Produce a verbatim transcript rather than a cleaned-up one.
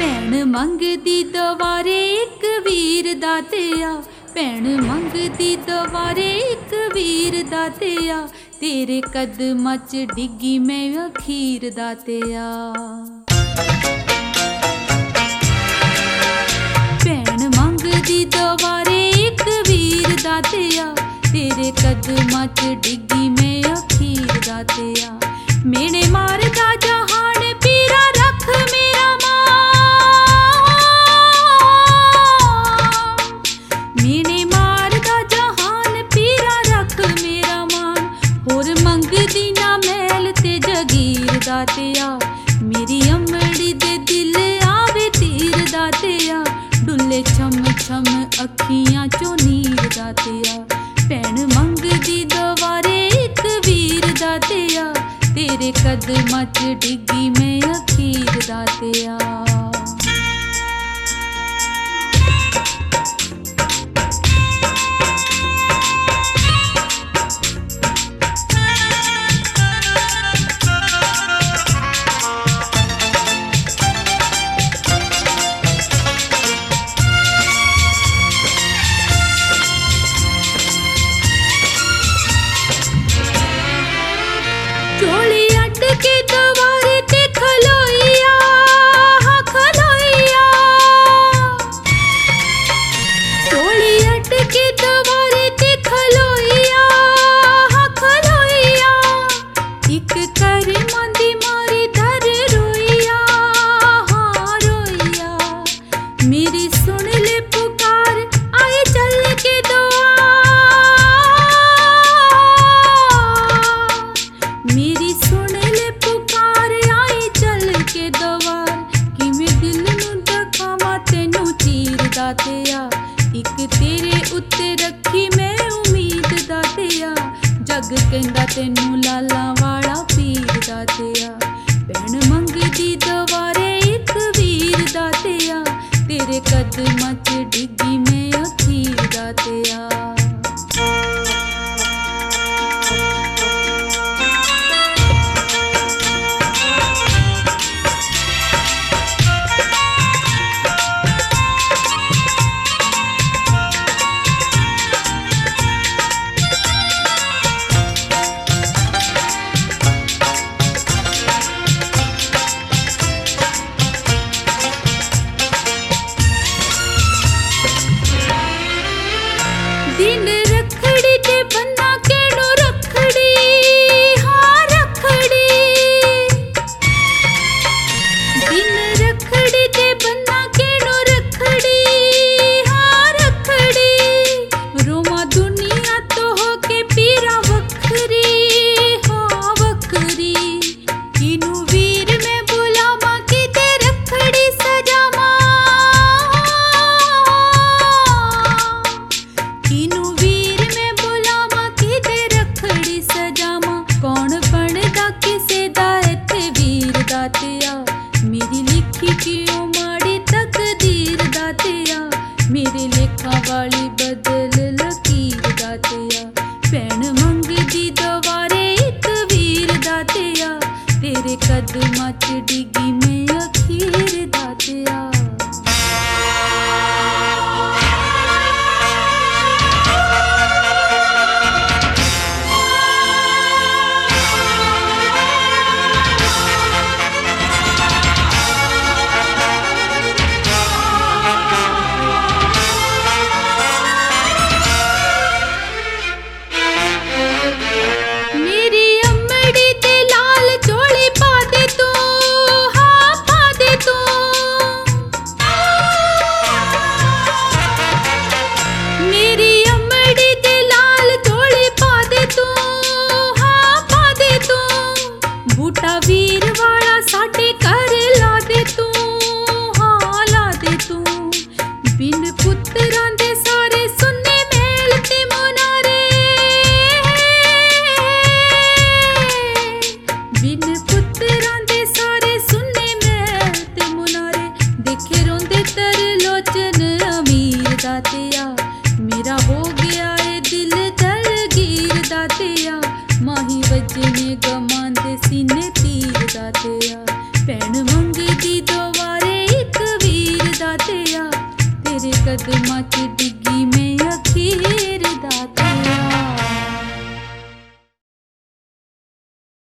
ਭੈਣ ਮੰਗਦੀ ਦੁਆਰੇ ਇੱਕ ਵੀਰ ਦਾਤਿਆ, ਭੈਣ ਮੰਗਦੀ ਦੁਆਰੇ ਇੱਕ ਵੀਰ ਦਾਤਿਆ, तेरे कदमां च डिग्गी मैं अखीर दातिया। भैन मंगदी दुआरे एक वीर दातिया, तेरे कदमां च डिग्गी मैं अखीर दातिया। मेने मारदा जहान पीरा रख मेरा मेने मारदा जहान पीरा रख मेरा मान, होर मंगदी ना मैल ते जगीर दातिया। मेरी अमड़ी दे दिल आवे तीर दातिया, डुले छम छम अखियां चो नीर दातिया। भैन मंगदी दुआरे एक वीर दातिया, तेरे कदमां च डिग्गी मैं अखीर दातिया। चोली अट के दुआरे ते खलोइया, हाँ खलोइया। चोली अट के दुआरे ते खलोइया, हाँ खलोइया। एक कर मंदी मारी धर रोइया, हाँ रोइया। मेरी सुन ले पुकार आए चल के दुआ, मेरी सुन ले पुकार आई चल के दवार। कि मैं दिल नू दिखावां तैनू चीर दातिया, एक तेरे उत्ते रखी मैं उम्मीद दातिया। जग कहंदा तैनू लाला वाला पीर दातिया। भैन मंगदी दुआरे एक वीर दातिया, तेरे कदमां च डिग्गी मैं अखीर दातिया। दिन रखड़ी ते बन्ना केड़ो रखड़ी, हाँ रखड़ी। दिन रखड़ी ते बन्ना केड़ो रखड़ी, हाँ रखड़ी। रोमा दुनिया तो होके पीरा वखरी, हाँ वखरी। किनू वीर मैं बुलावा कि ते रखड़ी सजावा, किनू वीर मैं बुलावा कि ते रखड़ी सजावा। कौन बनदा किसे दा इत्थे वीर दातिया, मेरी लिखी क्यों माड़ी तकदीर दातिया। मेरे लेखा वाली बदल लकीर दातिया। भैन मंगदी दुआरे एक वीर दातिया, तेरे कदमां च डिग्गी मैं अखीर दातिया। मेरी अमड़ी ते लाल चोली पा दे तू, हाँ पा दे तू। मेरी अमड़ी ते लाल चोली पा दे तू, हाँ पा दे तू। बूटा वीर वाला साडे घर ला दे तू, हाँ ला दे तू। बिन पुत्तरां दे सारे सुन्ने मेल ते मुनारे, बिन पुत्तरां दे सारे सुन्ने महल ते मुनारे। दिखे रोंदे तरलोचन अमीर दातिया, मेरा हो गया ए दिल दलगीर दातिया। माही वजने गमां दे सीने तीर दातिया। भैन मंगदी दुआरे एक चमकदी